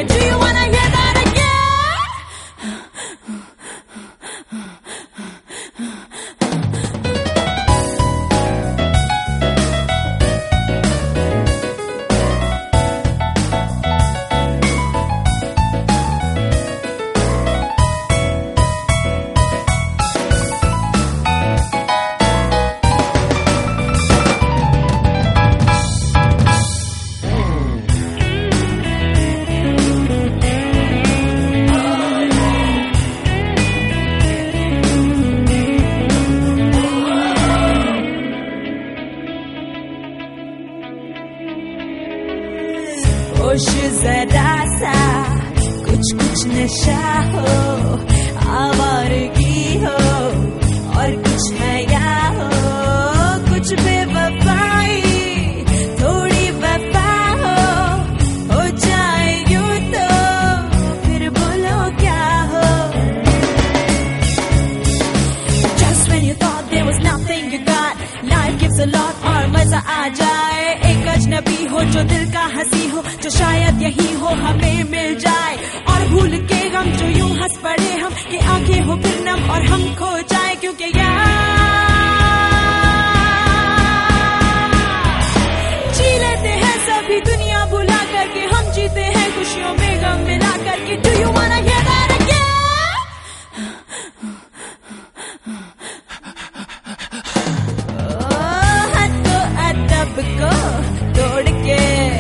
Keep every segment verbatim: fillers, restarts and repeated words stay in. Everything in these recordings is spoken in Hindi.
again? Do you wanna hear that again? होश जरा सा कुछ कुछ नशा हो, आवारगी हो और कुछ हया हो, कुछ बेवफाई थोड़ी वफा हो, हो जाए यूं तो फिर बोलो क्या हो. Just when you thought there was nothing you got, life gives a lot और मजा आ जाए. एक अजनबी हो जो दिल का हंसी हो, जो शायद यही हो हमें मिल जाए. और भूल के हम जो यूं हंस पड़े हम कि आंखें हो फिर नम और हम खो जाए. क्योंकि यार जी लेते हैं सभी दुनिया भुला करके, हम जीते हैं खुशियों में गम मिला करके. Do you wanna hear that again? Oh, हद तो अदब को तोड़ के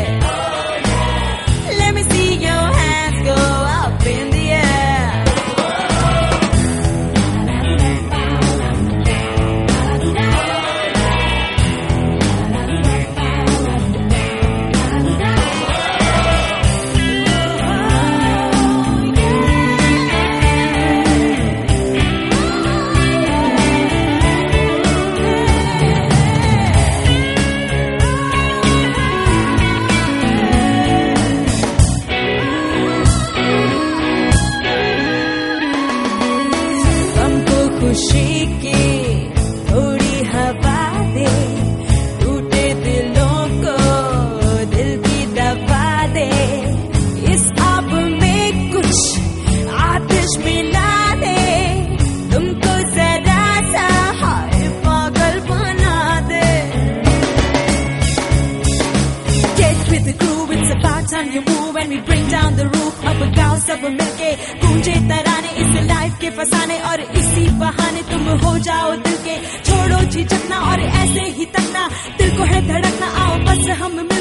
खुशी की थोड़ी हवा दे, टूटे दिलों को दिल की दवा दे. इस आग में कुछ आतिश मिला दे, तुमको जरा सा हाय पागल बना दे. Get with the crew, it's about time you move and we bring down the roof. अब गाँव सब मिलके गूंजे तराने इस लाइफ के फसाने, और इसी बहाने तुम हो जाओ दिल के. छोड़ो झिझकना और ऐसे ही तकना, दिल को है धड़कना, आओ बस हम